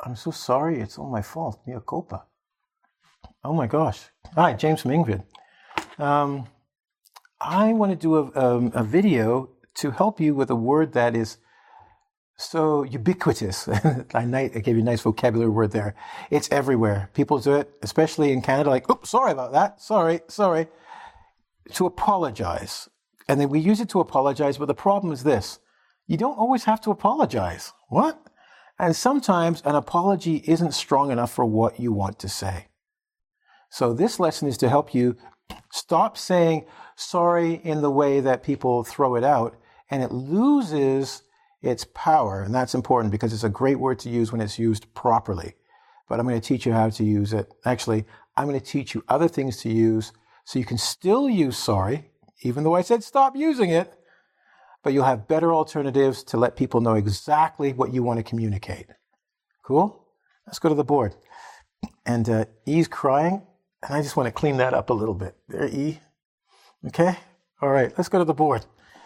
I'm so sorry. It's all my fault. Mea culpa. Oh my gosh. Hi, James from Ingrid. I want to do a video to help you with a word that is so ubiquitous. I gave you a nice vocabulary word there. It's everywhere. People do it, especially in Canada, like, oops, sorry about that. Sorry. To apologize. And then we use it to apologize, but the problem is this. You don't always have to apologize. What? And sometimes an apology isn't strong enough for what you want to say. So this lesson is to help you stop saying sorry in the way that people throw it out, and it loses its power. And that's important because it's a great word to use when it's used properly. But I'm going to teach you how to use it. Actually, I'm going to teach you other things to use so you can still use sorry, even though I said stop using it, but you'll have better alternatives to let people know exactly what you want to communicate. Cool? Let's go to the board. And E's crying, and I just want to clean that up a little bit. There, E. Okay? All right, let's go to the board.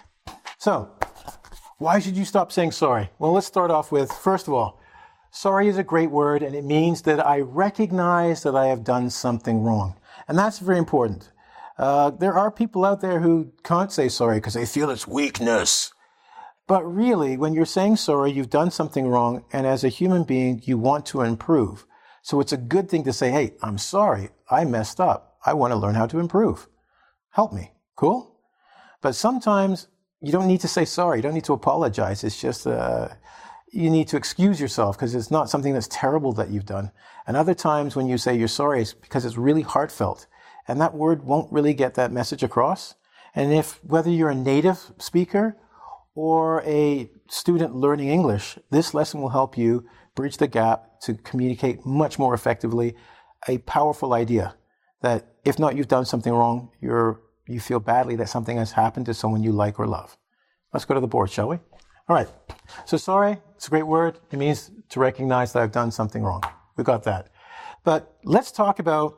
So, why should you stop saying sorry? Well, let's start off with, first of all, sorry is a great word, and it means that I recognize that I have done something wrong. And that's very important. There are people out there who can't say sorry because they feel it's weakness. But really, when you're saying sorry, you've done something wrong, and as a human being, you want to improve. So it's a good thing to say, hey, I'm sorry, I messed up. I want to learn how to improve. Help me. Cool? But sometimes you don't need to say sorry. You don't need to apologize. It's just you need to excuse yourself because it's not something that's terrible that you've done. And other times when you say you're sorry, it's because it's really heartfelt. And that word won't really get that message across. And whether you're a native speaker or a student learning English, this lesson will help you bridge the gap to communicate much more effectively a powerful idea that if not you've done something wrong, you feel badly that something has happened to someone you like or love. Let's go to the board, shall we? All right. So sorry, it's a great word. It means to recognize that I've done something wrong. We got that. But let's talk about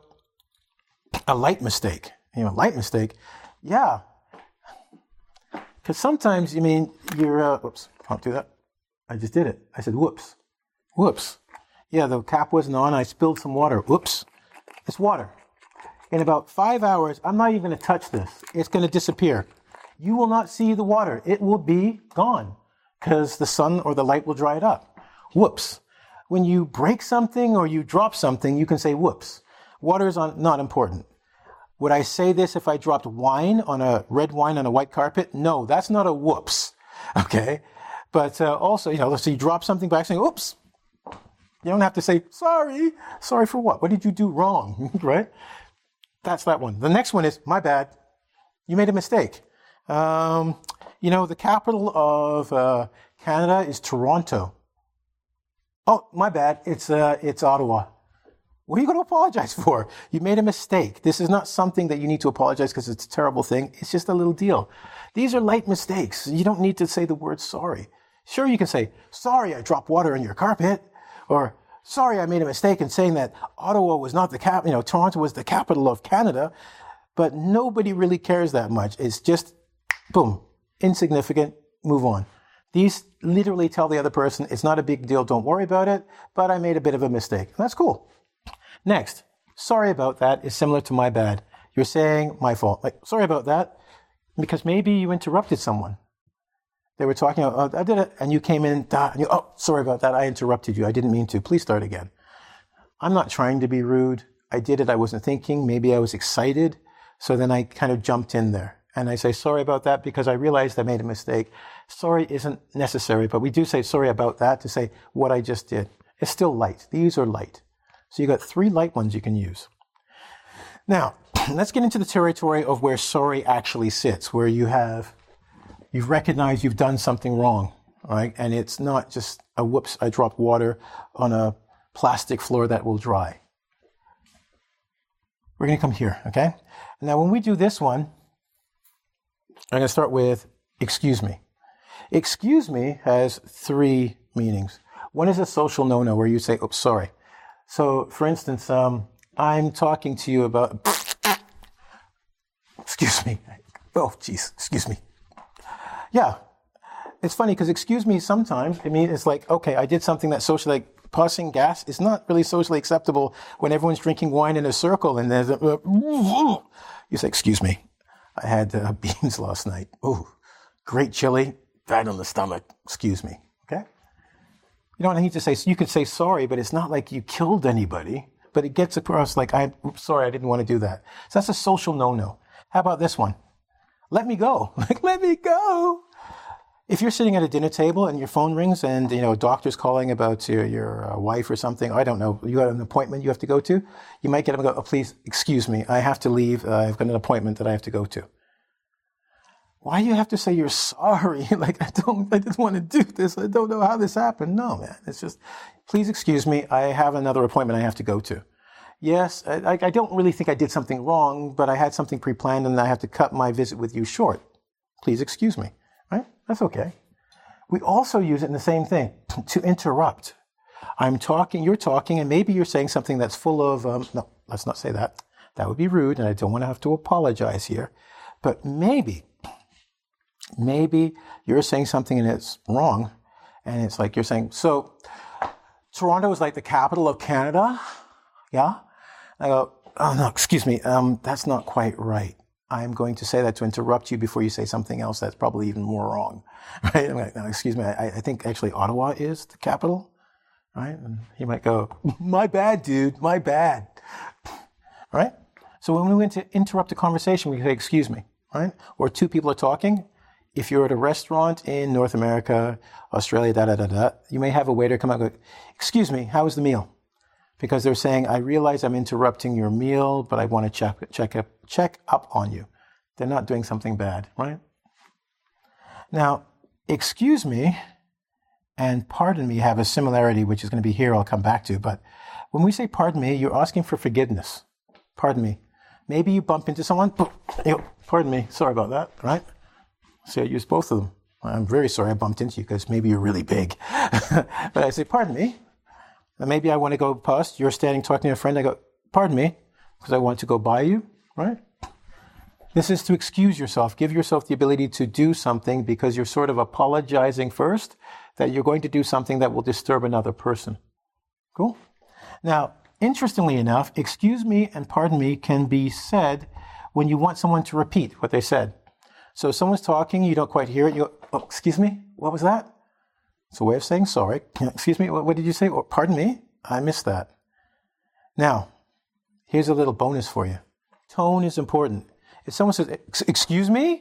a light mistake. Light mistake. Yeah. Because sometimes, you're, oops, don't do that. I just did it. I said, whoops. Whoops. Yeah, the cap wasn't on. I spilled some water. Whoops. It's water. In about 5 hours, I'm not even going to touch this. It's going to disappear. You will not see the water. It will be gone because the sun or the light will dry it up. Whoops. When you break something or you drop something, you can say whoops. Water is not important. Would I say this if I dropped red wine on a white carpet? No, that's not a whoops. Okay? But also, so you drop something by saying, oops. You don't have to say, sorry. Sorry for what? What did you do wrong? Right? That's that one. The next one is, my bad. You made a mistake. The capital of Canada is Toronto. Oh, my bad. It's Ottawa. What are you going to apologize for? You made a mistake. This is not something that you need to apologize because it's a terrible thing. It's just a little deal. These are light mistakes. You don't need to say the word sorry. Sure, you can say, sorry, I dropped water on your carpet. Or, sorry, I made a mistake in saying that Ottawa was not Toronto was the capital of Canada. But nobody really cares that much. It's just, boom, insignificant, move on. These literally tell the other person, it's not a big deal, don't worry about it, but I made a bit of a mistake. And that's cool. Next, sorry about that is similar to my bad. You're saying my fault. Like, sorry about that, because maybe you interrupted someone. They were talking about, I did it, and you came in, and you, sorry about that, I interrupted you. I didn't mean to. Please start again. I'm not trying to be rude. I did it. I wasn't thinking. Maybe I was excited. So then I kind of jumped in there. And I say, sorry about that, because I realized I made a mistake. Sorry isn't necessary, but we do say sorry about that to say what I just did. It's still light. These are light. So you got 3 light ones you can use. Now, let's get into the territory of where sorry actually sits, where you've recognized you've done something wrong, right? And it's not just a whoops, I dropped water on a plastic floor that will dry. We're going to come here, okay? Now, when we do this one, I'm going to start with excuse me. Excuse me has 3 meanings. One is a social no-no where you say, oops, sorry. So, for instance, I'm talking to you about, excuse me. Oh, geez, excuse me. Yeah, it's funny because excuse me sometimes, it's like, okay, I did something that's social, like, passing gas is not really socially acceptable when everyone's drinking wine in a circle and there's you say, excuse me, I had beans last night. Oh, great chili, bad on the stomach. Excuse me. Okay? You don't need to say, you could say sorry, but it's not like you killed anybody, but it gets across like, I'm sorry, I didn't want to do that. So that's a social no-no. How about this one? Let me go. Like, let me go. If you're sitting at a dinner table and your phone rings and, a doctor's calling about your wife or something, I don't know, you got an appointment you have to go to, you might get up and go, oh, please, excuse me, I have to leave. I've got an appointment that I have to go to. Why do you have to say you're sorry? Like, I didn't want to do this. I don't know how this happened. No, man. It's just, please excuse me. I have another appointment I have to go to. Yes, I don't really think I did something wrong, but I had something pre-planned and I have to cut my visit with you short. Please excuse me. Right? That's okay. We also use it in the same thing, to interrupt. I'm talking, you're talking, and maybe you're saying something that's full of, no, let's not say that. That would be rude, and I don't want to have to apologize here. But maybe you're saying something and it's wrong, and it's like you're saying, so Toronto is like the capital of Canada? Yeah? I go, oh no, excuse me, that's not quite right. I'm going to say that to interrupt you before you say something else that's probably even more wrong, right? I'm like, no, excuse me, I think actually Ottawa is the capital, right? And he might go, my bad, dude, my bad, right? So when we went to interrupt a conversation, we say, excuse me, right? Or two people are talking. If you're at a restaurant in North America, Australia, you may have a waiter come out and go, excuse me, how was the meal? Because they're saying, I realize I'm interrupting your meal, but I want to check up on you. They're not doing something bad, right? Now, excuse me and pardon me have a similarity, which is going to be here, I'll come back to. But when we say pardon me, you're asking for forgiveness. Pardon me. Maybe you bump into someone, pardon me, sorry about that, right? So I use both of them. I'm very sorry I bumped into you because maybe you're really big. But I say, pardon me. And maybe I want to go past, you're standing talking to a friend, I go, pardon me, because I want to go by you, right? This is to excuse yourself, give yourself the ability to do something because you're sort of apologizing first that you're going to do something that will disturb another person. Cool? Now, interestingly enough, excuse me and pardon me can be said when you want someone to repeat what they said. So someone's talking, you don't quite hear it, you go, oh, excuse me, what was that? It's a way of saying sorry. Excuse me, what did you say? Or, pardon me, I missed that. Now, here's a little bonus for you. Tone is important. If someone says, excuse me,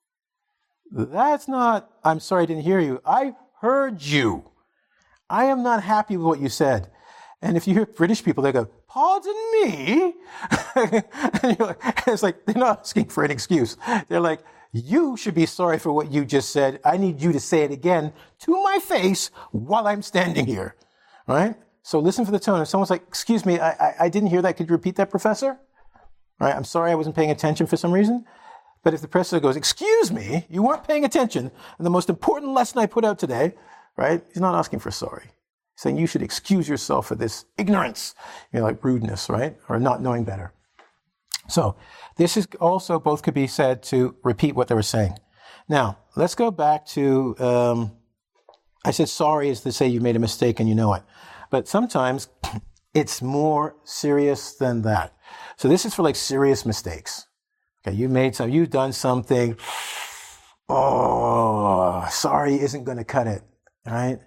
that's not, I'm sorry I didn't hear you. I heard you. I am not happy with what you said. And if you hear British people, they go, pardon me? And you're like, it's like, they're not asking for an excuse. They're like, you should be sorry for what you just said. I need you to say it again to my face while I'm standing here, right? So listen for the tone. If someone's like, excuse me, I didn't hear that. Could you repeat that, professor? Right? I'm sorry I wasn't paying attention for some reason. But if the professor goes, excuse me, you weren't paying attention, and the most important lesson I put out today, right? He's not asking for sorry. He's saying you should excuse yourself for this ignorance, like rudeness, right? Or not knowing better. So this is also both could be said to repeat what they were saying. Now, let's go back to, I said sorry is to say you made a mistake and you know it. But sometimes it's more serious than that. So this is for like serious mistakes. Okay, you've done something. Oh, sorry isn't going to cut it, right?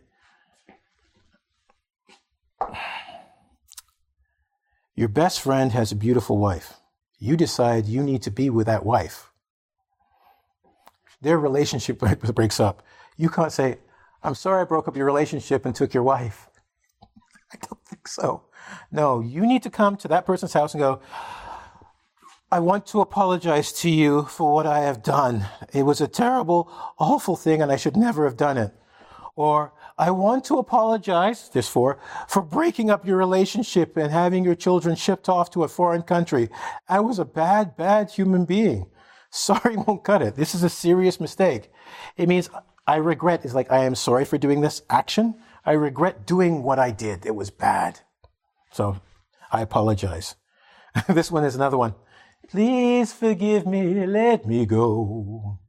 Your best friend has a beautiful wife. You decide you need to be with that wife. Their relationship breaks up. You can't say, I'm sorry I broke up your relationship and took your wife. I don't think so. No, you need to come to that person's house and go, I want to apologize to you for what I have done. It was a terrible, awful thing and I should never have done it. Or, I want to apologize, for breaking up your relationship and having your children shipped off to a foreign country. I was a bad, bad human being. Sorry won't cut it. This is a serious mistake. It means I regret is like, I am sorry for doing this action. I regret doing what I did. It was bad. So I apologize. This one is another one. Please forgive me. Let me go.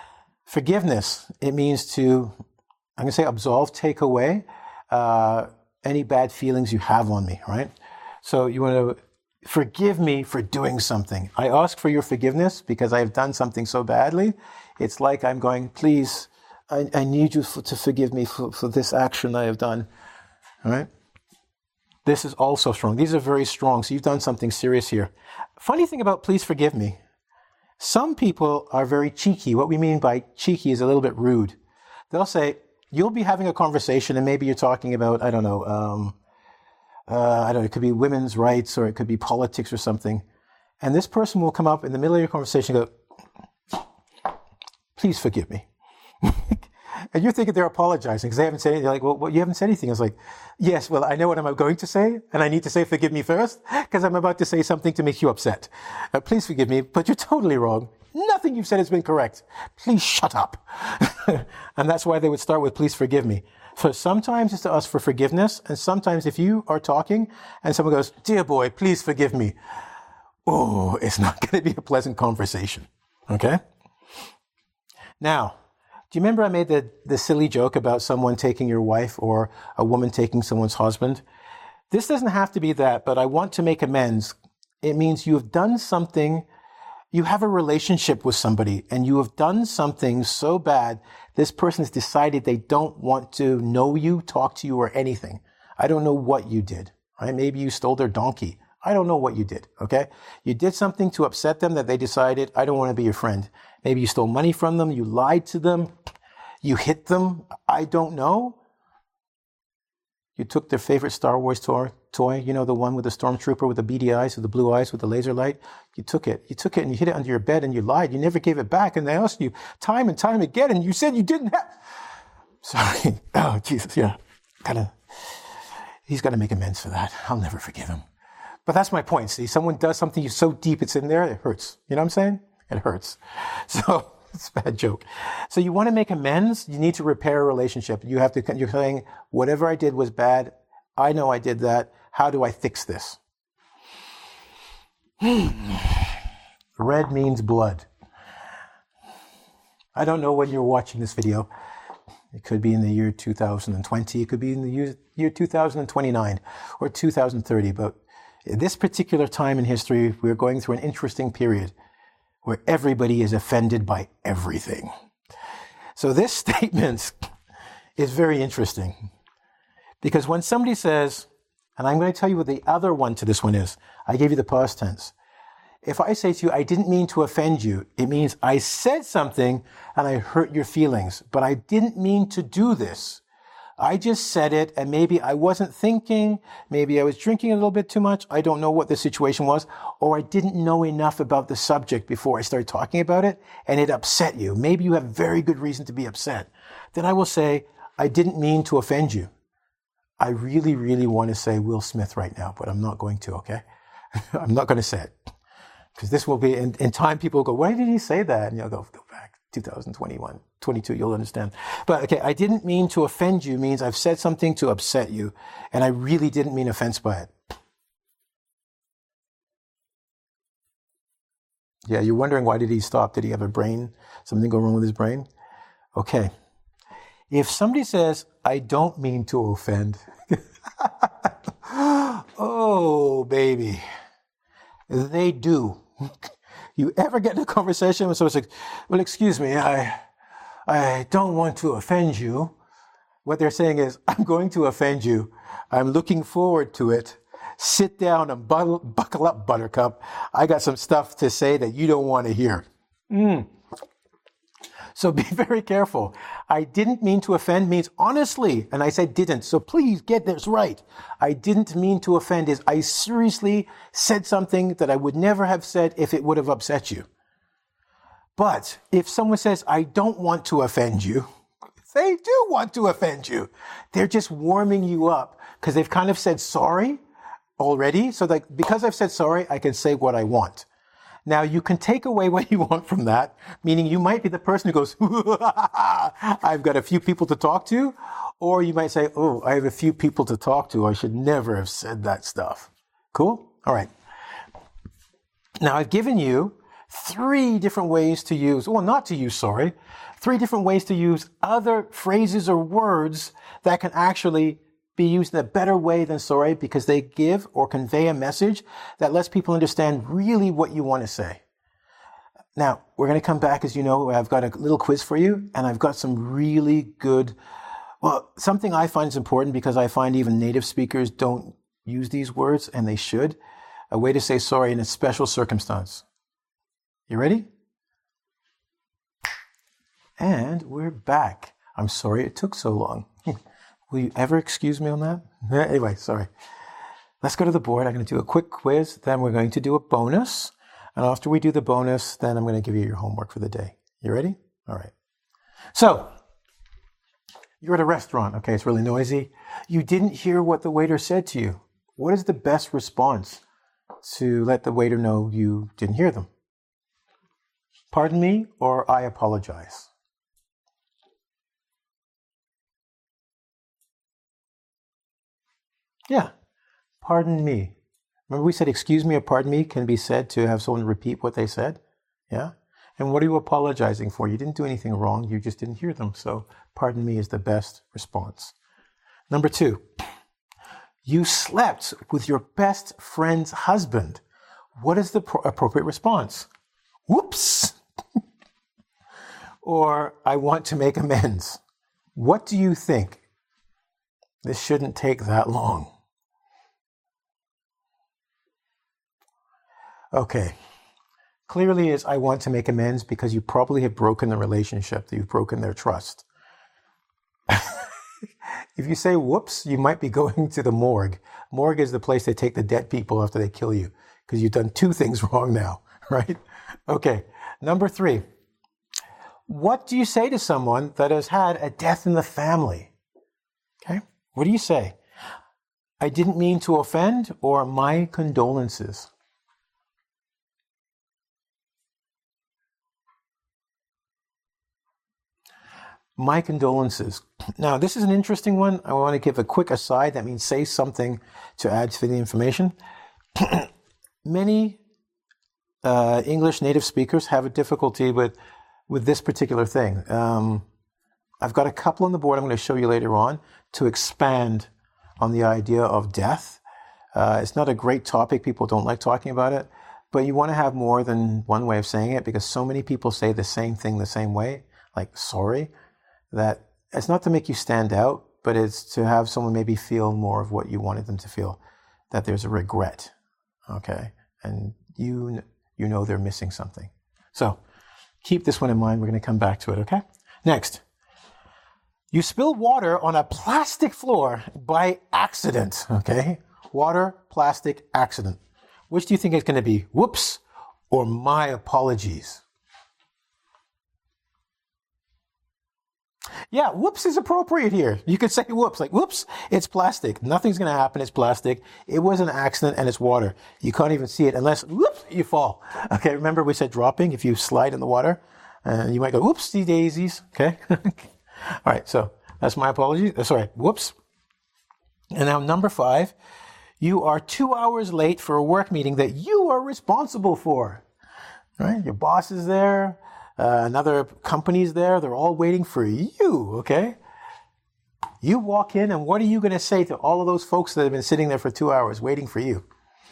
Forgiveness. It means to, I'm going to say absolve, take away. any bad feelings you have on me, right? So you want to forgive me for doing something. I ask for your forgiveness because I have done something so badly. It's like I'm going, please, I need you to forgive me for this action I have done, all right? This is also strong. These are very strong. So you've done something serious here. Funny thing about please forgive me. Some people are very cheeky. What we mean by cheeky is a little bit rude. They'll say, you'll be having a conversation and maybe you're talking about, I don't know, it could be women's rights or it could be politics or something. And this person will come up in the middle of your conversation and go, please forgive me. And you're thinking they're apologizing because they haven't said anything. They're like, well, you haven't said anything. I was like, yes, well, I know what I'm going to say, and I need to say forgive me first because I'm about to say something to make you upset. Please forgive me, but you're totally wrong. Nothing you've said has been correct. Please shut up. And that's why they would start with please forgive me. So sometimes it's to ask for forgiveness, and sometimes if you are talking and someone goes, dear boy, please forgive me, oh, it's not going to be a pleasant conversation. Okay? Now, do you remember I made the silly joke about someone taking your wife or a woman taking someone's husband? This doesn't have to be that, but I want to make amends. It means you have done something, you have a relationship with somebody, and you have done something so bad, this person has decided they don't want to know you, talk to you, or anything. I don't know what you did, right? Maybe you stole their donkey. I don't know what you did, okay? You did something to upset them that they decided, I don't want to be your friend. Maybe you stole money from them, you lied to them, you hit them, I don't know. You took their favorite Star Wars toy, you know, the one with the stormtrooper with the beady eyes, with the blue eyes, with the laser light. You took it and you hid it under your bed and you lied. You never gave it back and they asked you time and time again and you said you didn't have. Sorry. Oh, Jesus, yeah. He's got to make amends for that. I'll never forgive him. But that's my point. See, someone does something so deep it's in there, it hurts. You know what I'm saying? It hurts. So it's a bad joke. So you want to make amends. You need to repair a relationship. You're saying, whatever I did was bad. I know I did that. How do I fix this? Red means blood. I don't know when you're watching this video. It could be in the year 2020. It could be in the year 2029 or 2030. But at this particular time in history, we're going through an interesting period where everybody is offended by everything. So this statement is very interesting because when somebody says, and I'm going to tell you what the other one to this one is. I gave you the past tense. If I say to you, I didn't mean to offend you, it means I said something and I hurt your feelings, but I didn't mean to do this. I just said it and maybe I wasn't thinking, maybe I was drinking a little bit too much. I don't know what the situation was, or I didn't know enough about the subject before I started talking about it and it upset you. Maybe you have very good reason to be upset. Then I will say, I didn't mean to offend you. I really, really want to say Will Smith right now, but I'm not going to, okay? I'm not going to say it. Because this will be, in time, people will go, why did he say that? And you'll go back, 2021, 22, you'll understand. But okay, I didn't mean to offend you means I've said something to upset you, and I really didn't mean offense by it. Yeah, you're wondering why did he stop? Did he have a brain? Something go wrong with his brain? Okay. If somebody says, I don't mean to offend, oh, baby, they do. You ever get in a conversation with someone like, well, excuse me, I don't want to offend you. What they're saying is, I'm going to offend you. I'm looking forward to it. Sit down and buckle up, Buttercup. I got some stuff to say that you don't want to hear. So be very careful. I didn't mean to offend means honestly, and I said didn't. So please get this right. I didn't mean to offend is I seriously said something that I would never have said if it would have upset you. But if someone says, I don't want to offend you, they do want to offend you. They're just warming you up because they've kind of said sorry already. So like, because I've said sorry, I can say what I want. Now, you can take away what you want from that, meaning you might be the person who goes, I've got a few people to talk to, or you might say, oh, I have a few people to talk to. I should never have said that stuff. Cool? All right. Now, I've given you 3 different ways to use, well, not to use, sorry, 3 different ways to use other phrases or words that can actually be used in a better way than sorry because they give or convey a message that lets people understand really what you want to say. Now, we're going to come back, as you know, I've got a little quiz for you, and I've got some really good, well, something I find is important because I find even native speakers don't use these words, and they should. A way to say sorry in a special circumstance. You ready? And we're back. I'm sorry it took so long. Will you ever excuse me on that? Anyway, sorry. Let's go to the board. I'm going to do a quick quiz. Then we're going to do a bonus. And after we do the bonus, then I'm going to give you your homework for the day. You ready? All right. So, you're at a restaurant. Okay, it's really noisy. You didn't hear what the waiter said to you. What is the best response to let the waiter know you didn't hear them? Pardon me, or I apologize. Yeah, pardon me. Remember we said excuse me or pardon me can be said to have someone repeat what they said? Yeah? And what are you apologizing for? You didn't do anything wrong, you just didn't hear them. So pardon me is the best response. Number 2, you slept with your best friend's husband. What is the appropriate response? Whoops! Or I want to make amends. What do you think? This shouldn't take that long. Okay. Clearly is I want to make amends because you probably have broken the relationship, that you've broken their trust. If you say whoops, you might be going to the morgue. Morgue is the place they take the dead people after they kill you because you've done 2 things wrong now, right? Okay. Number 3. What do you say to someone that has had a death in the family? Okay. What do you say? I didn't mean to offend, or my condolences. My condolences. Now, this is an interesting one. I want to give a quick aside. That means say something to add to the information. Many English native speakers have a difficulty with this particular thing. I've got a couple on the board I'm going to show you later on to expand on the idea of death. It's not a great topic. People don't like talking about it. But you want to have more than one way of saying it because so many people say the same thing the same way, like sorry, that it's not to make you stand out, but it's to have someone maybe feel more of what you wanted them to feel, that there's a regret, okay? And you know they're missing something. So keep this one in mind. We're going to come back to it, okay? Next. You spill water on a plastic floor by accident, okay? Water, plastic, accident. Which do you think is going to be? Whoops or my apologies? Yeah, whoops is appropriate here. You could say whoops, like whoops, it's plastic. Nothing's going to happen. It's plastic. It was an accident and it's water. You can't even see it unless, whoops, you fall. Okay, remember we said dropping, if you slide in the water, you might go, whoopsie daisies, okay? All right, so that's my apology. Sorry, whoops. And now number 5, you are 2 hours late for a work meeting that you are responsible for. Right? Your boss is there. Another company's there. They're all waiting for you, okay? You walk in, and what are you going to say to all of those folks that have been sitting there for 2 hours waiting for you?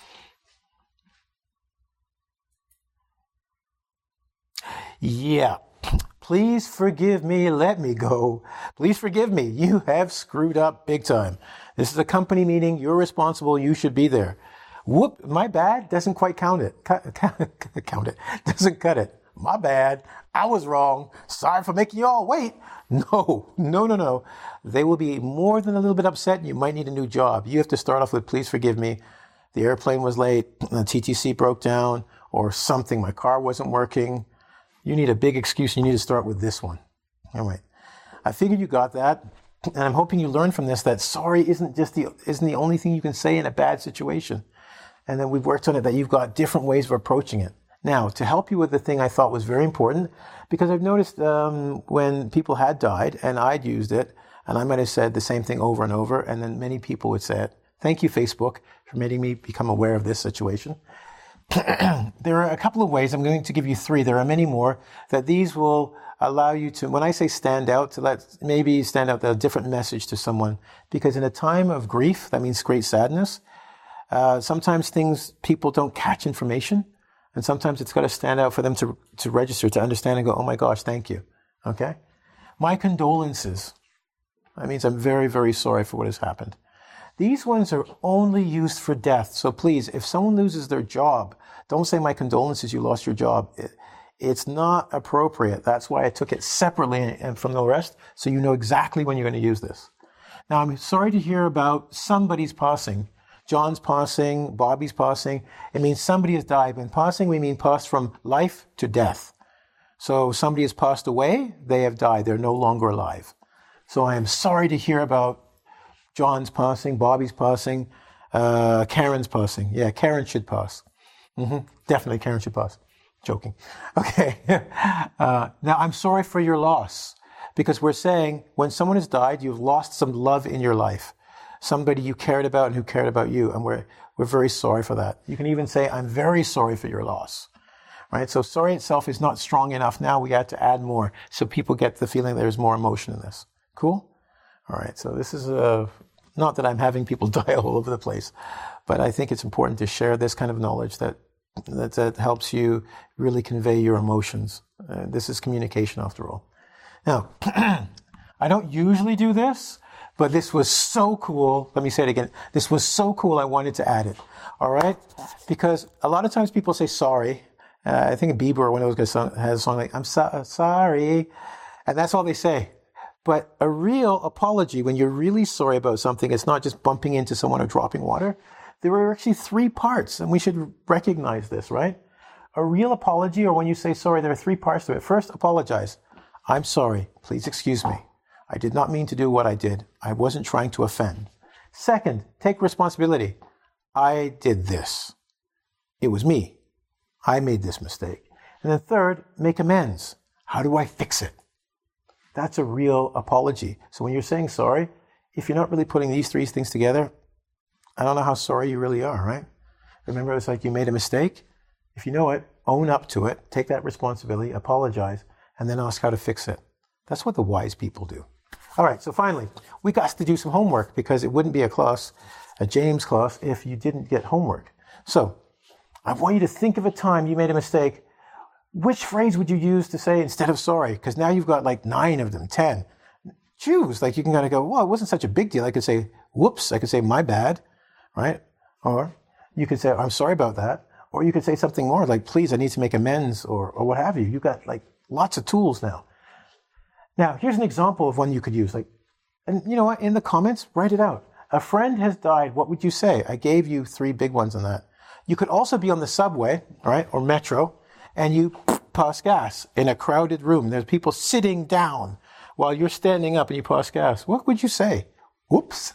Yeah. Please forgive me. Let me go. Please forgive me. You have screwed up big time. This is a company meeting. You're responsible. You should be there. Whoop, my bad doesn't quite count it. Count it. Doesn't cut it. My bad. I was wrong. Sorry for making you all wait. No. They will be more than a little bit upset and you might need a new job. You have to start off with, please forgive me. The airplane was late. The TTC broke down or something. My car wasn't working. You need a big excuse. You need to start with this one. All right. I figured you got that. And I'm hoping you learned from this that sorry isn't the only thing you can say in a bad situation. And then we've worked on it that you've got different ways of approaching it. Now, to help you with the thing I thought was very important, because I've noticed when people had died and I'd used it, and I might have said the same thing over and over, and then many people would say it. Thank you, Facebook, for making me become aware of this situation. there are a couple of ways. I'm going to give you three. There are many more that these will allow you to, when I say stand out, to let maybe stand out a different message to someone. Because in a time of grief, that means great sadness, sometimes people don't catch information. And sometimes it's got to stand out for them to register, to understand and go, oh my gosh, thank you. Okay? My condolences. That means I'm very, very sorry for what has happened. These ones are only used for death. So please, if someone loses their job, don't say my condolences, you lost your job. It's not appropriate. That's why I took it separately and from the rest, so you know exactly when you're going to use this. Now, I'm sorry to hear about somebody's passing. John's passing, Bobby's passing. It means somebody has died. When passing, we mean passed from life to death. So somebody has passed away, they have died. They're no longer alive. So I am sorry to hear about John's passing, Bobby's passing, Karen's passing. Yeah, Karen should pass. Definitely Karen should pass. Joking. Okay. Now, I'm sorry for your loss, because we're saying when someone has died, you've lost some love in your life. Somebody you cared about and who cared about you, and we're very sorry for that. You can even say, I'm very sorry for your loss. Right? So sorry itself is not strong enough. Now we had to add more so people get the feeling there's more emotion in this. Cool? All right. So this is not that I'm having people die all over the place, but I think it's important to share this kind of knowledge that helps you really convey your emotions. This is communication after all. Now, I don't usually do this, but this was so cool. Let me say it again. This was so cool, I wanted to add it. All right? Because a lot of times people say sorry. I think Bieber or one of those guys has a song like, I'm sorry. And that's all they say. But a real apology, when you're really sorry about something, it's not just bumping into someone or dropping water. There are actually three parts, and we should recognize this, right? A real apology, or when you say sorry, there are three parts to it. First, apologize. I'm sorry. Please excuse me. I did not mean to do what I did. I wasn't trying to offend. Second, take responsibility. I did this. It was me. I made this mistake. And then third, make amends. How do I fix it? That's a real apology. So when you're saying sorry, if you're not really putting these three things together, I don't know how sorry you really are, right? Remember, it's like you made a mistake. If you know it, own up to it, take that responsibility, apologize, and then ask how to fix it. That's what the wise people do. All right, so finally, we got to do some homework because it wouldn't be a James class, if you didn't get homework. So I want you to think of a time you made a mistake. Which phrase would you use to say instead of sorry? Because now you've got like 9 of them, 10. Choose. Like you can kind of go, well, it wasn't such a big deal. I could say, whoops. I could say, my bad. Right? Or you could say, I'm sorry about that. Or you could say something more like, please, I need to make amends, or what have you. You've got like lots of tools now. Now, here's an example of one you could use. And you know what? In the comments, write it out. A friend has died. What would you say? I gave you 3 big ones on that. You could also be on the subway, right, or metro, and you pass gas in a crowded room. There's people sitting down while you're standing up and you pass gas. What would you say? Whoops.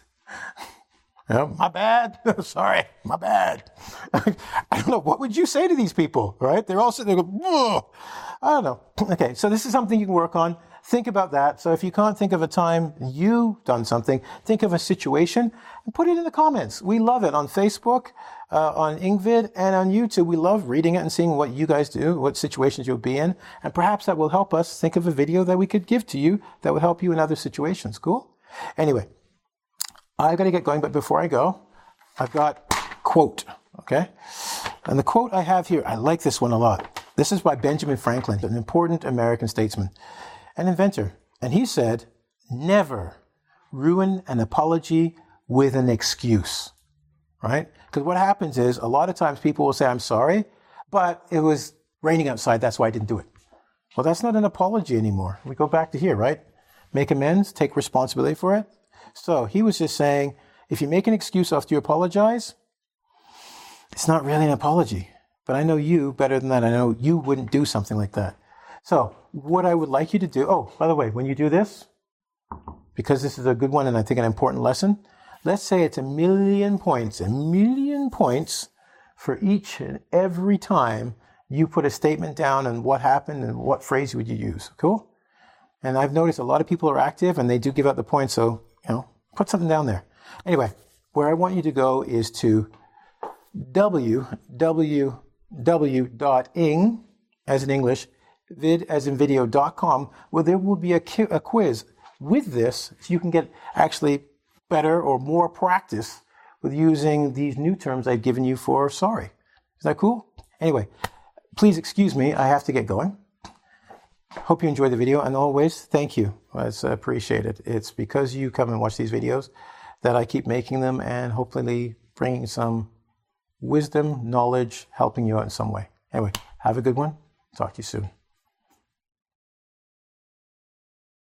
My bad. Sorry, my bad. I don't know. What would you say to these people, right? They're all sitting there going, whoa. I don't know. Okay, so this is something you can work on. Think about that. So if you can't think of a time you've done something, think of a situation and put it in the comments. We love it on Facebook, on Ingvid, and on YouTube. We love reading it and seeing what you guys do, what situations you'll be in. And perhaps that will help us think of a video that we could give to you that would help you in other situations. Cool? Anyway, I've got to get going, but before I go, I've got quote, okay? And the quote I have here, I like this one a lot. This is by Benjamin Franklin, an important American statesman and inventor. And he said, never ruin an apology with an excuse, right? Because what happens is a lot of times people will say, I'm sorry, but it was raining outside. That's why I didn't do it. Well, that's not an apology anymore. We go back to here, right? Make amends, take responsibility for it. So he was just saying, if you make an excuse after you apologize, it's not really an apology. But I know you better than that. I know you wouldn't do something like that. So what I would like you to do, oh, by the way, when you do this, because this is a good one and I think an important lesson, let's say it's 1,000,000 points, 1,000,000 points for each and every time you put a statement down and what happened and what phrase would you use. Cool? And I've noticed a lot of people are active and they do give out the points. So, put something down there. Anyway, where I want you to go is to www, www.ing, as in English, vid as in video.com, where there will be a quiz. With this, so you can get actually better or more practice with using these new terms I've given you for sorry. Is that cool? Anyway, please excuse me. I have to get going. Hope you enjoyed the video, and always thank you. It's appreciated. It's because you come and watch these videos that I keep making them and hopefully bringing some wisdom, knowledge, helping you out in some way. Anyway, have a good one. Talk to you soon.